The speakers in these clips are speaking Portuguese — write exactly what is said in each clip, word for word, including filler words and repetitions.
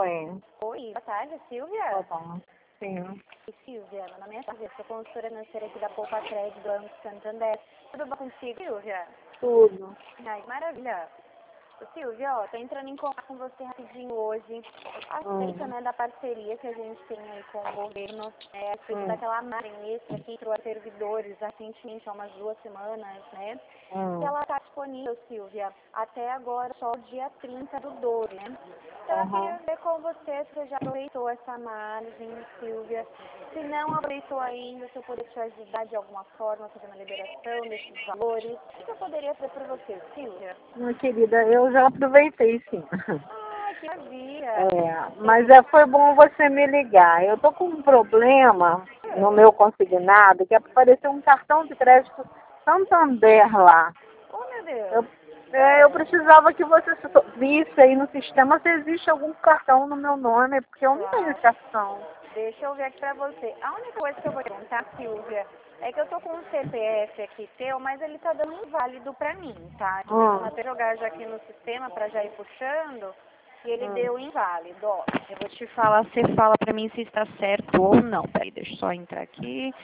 Oi. Oi, boa tarde, Silvia. Boa tarde. Sim. Oi, Silvia, meu nome é Silvia, sou consultora financeira aqui da Poupa Crédito do Banco Santander. Tudo bom contigo, Silvia? Tudo. Ai, maravilha. Ô, Silvia, ó, tô entrando em contato com você rapidinho hoje. Aceita, Hum. né, da parceria que a gente tem aí com o governo, é, a respeito Hum. daquela margem extra que entrou a servidores recentemente, há umas duas semanas, né? Hum. Que ela está disponível, Silvia, até agora, só o dia trinta do doze, né? Então, eu Uhum. queria ver com você se você já aproveitou essa margem, Silvia. Se não aproveitou ainda, se eu poder te ajudar de alguma forma, fazendo a liberação desses valores. O que eu poderia fazer para você, Silvia? Minha querida, eu já aproveitei sim. Ah, que maravilha! É, mas é, foi bom você me ligar. Eu tô com um problema no meu consignado, que apareceu um cartão de crédito Santander lá. Oh, meu Deus! Eu, é, eu precisava que você so- visse aí no sistema se existe algum cartão no meu nome, porque eu não tenho Claro. esse cartão. Deixa eu ver aqui pra você. A única coisa que eu vou perguntar, Silvia, é que eu tô com um C P F aqui teu, mas ele tá dando inválido pra mim, tá? Tô tentando Hum, até jogar já aqui no sistema pra já ir puxando. E ele hum. deu inválido, ó. Eu vou te falar, você fala pra mim se está certo ou não. Peraí, deixa eu só entrar aqui.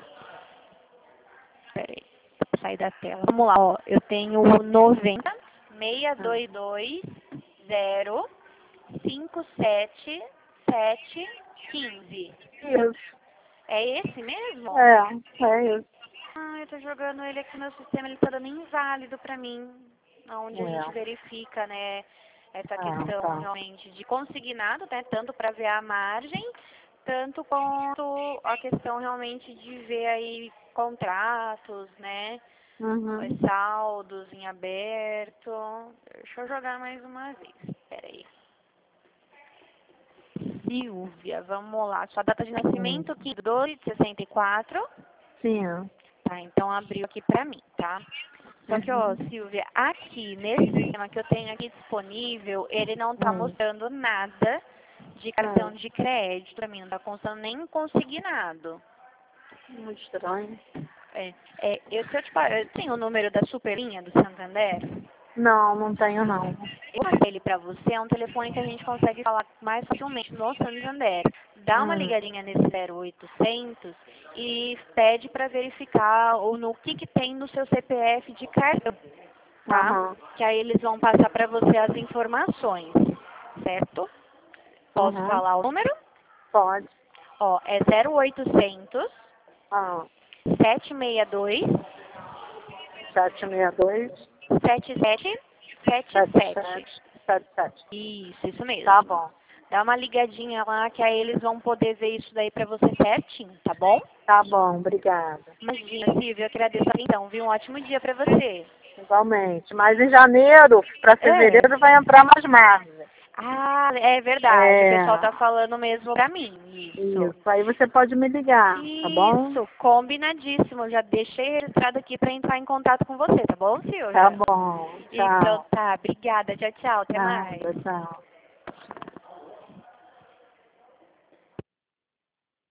Peraí, vou sair da tela. Vamos lá, ó. Eu tenho o noventa, seis dois dois, zero, cinco sete, sete, quinze. Isso. É esse mesmo? É, é isso. Ah, eu tô jogando ele aqui no meu sistema, ele tá dando inválido pra mim. Onde a gente É. verifica, né, essa Ah, questão tá. realmente de consignado, né, tanto para ver a margem, tanto quanto a questão realmente de ver aí contratos, né, Uhum. os saldos em aberto. Deixa eu jogar mais uma vez, peraí. Silvia, vamos lá. Sua data de Hum. nascimento, quinze de doze de sessenta e quatro. Sim. Tá, então abriu aqui pra mim, tá? Só que, ó, Uhum. Silvia, aqui, nesse sistema que eu tenho aqui disponível, ele não tá Hum. mostrando nada de cartão Hum. de crédito pra mim, não tá constando nem consignado. Muito estranho. É, é, eu, se eu te pa- eu tenho o número da superlinha do Santander, Não, não tenho não. eu passei ele pra você, é um telefone que a gente consegue falar mais facilmente no Santander. Dá uma Hum. ligadinha nesse zero oitocentos e pede pra verificar ou no que que tem no seu C P F de cartão. Tá? Aham. Que aí eles vão passar para você as informações, certo? Posso Uhum. falar o número? Pode. Ó, é zero oitocentos, Ah, sete seis dois, sete seis dois, sete sete sete sete sete. sete sete sete. Isso, isso mesmo. Tá bom. Dá uma ligadinha lá que aí eles vão poder ver isso daí para você certinho, tá bom? Tá bom, obrigada. Imagina, Silvia, eu agradeço então, viu? Um ótimo dia para você. Igualmente. Mas em janeiro, para É. fevereiro, vai entrar mais margem. Ah, é verdade. O É, pessoal tá falando mesmo pra mim. Isso. isso. Aí você pode me ligar, tá bom? Isso, combinadíssimo. Já deixei registrado aqui para entrar em contato com você, tá bom, Tá Silvia? bom. Então Tchau. tá, obrigada. Tchau, tchau. Até Nada, mais. tchau.